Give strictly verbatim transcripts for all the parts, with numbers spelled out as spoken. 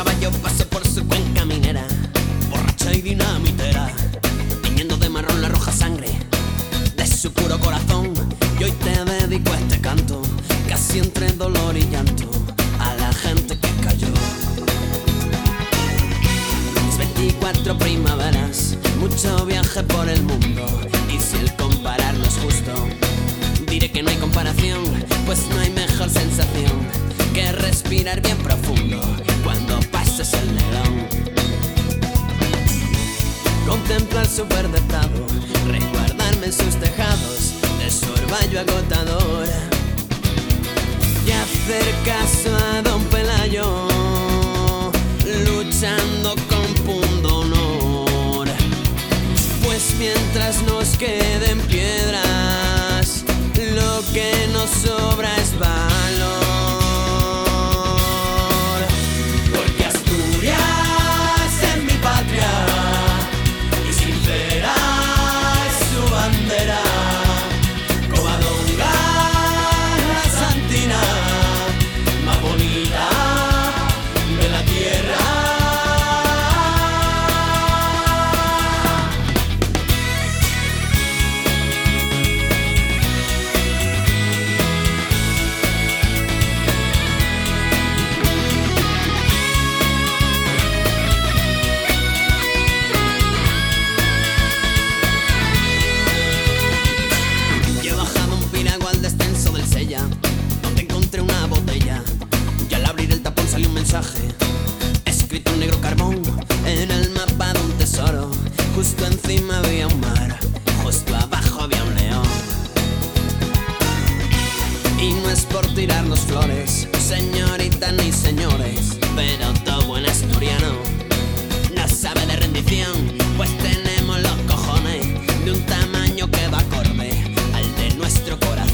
caballo pasó por su cuenca minera, borracha y dinamitera, tiñendo de marrón la roja sangre de su puro corazón. Y hoy te dedico a este canto, casi entre dolor y llanto, a la gente que cayó. Mis veinticuatro primaveras, mucho viaje por el mundo, y si el comparar no es justo, diré que no hay comparación, pues no hay mejor sensación que respirar bien profundo cuando pases el Negrón. Contemplar su verde estado, resguardarme en sus tejados de su orvallo agotador, y hacer caso a don Pelayo, luchando con punto honor. Pues mientras nos queden piedras, lo que nos sobra es valor. Porque Asturias es mi patria y sincera es su bandera. Covadonga, la santina más bonita de la tierra. Donde encontré una botella y al abrir el tapón salió un mensaje escrito en negro carbón en el mapa de un tesoro. Justo encima había un mar, justo abajo había un león. Y no es por tirarnos flores, señoritas ni señores, pero todo buen asturiano no sabe de rendición, pues tenemos los cojones de un tamaño que va acorde al de nuestro corazón.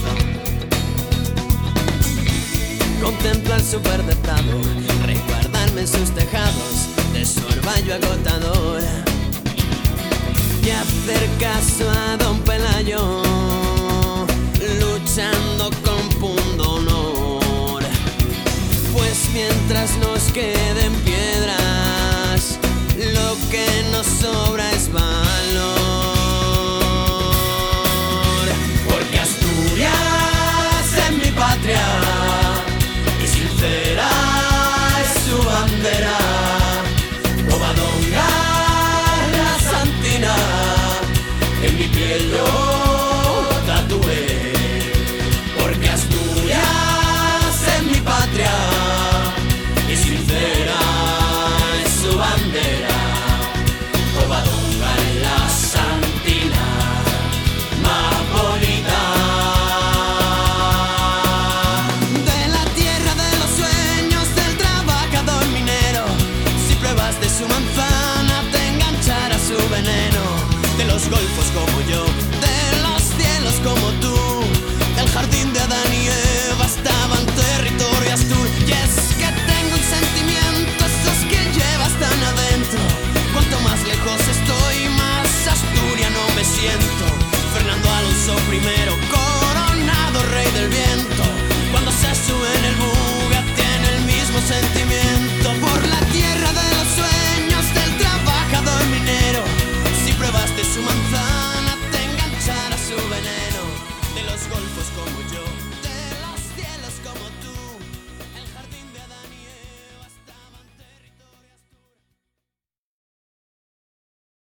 Contemplar su verde estado, resguardarme en sus tejados de su orvallo agotador, y hacer caso a don Pelayo, luchando con punto honor. Pues mientras nos queden piedras, lo que nos sobra es valor. Porque Asturias es mi patria y sincera es su bandera. Covadonga, la santina, en mi piel yo tatué. Porque Asturias es mi patria y sincera es su bandera. Covadonga, la santina más bonita. De su manzana te enganchará su veneno, de los golfos como yo, de los cielos como tú, del jardín de Adán y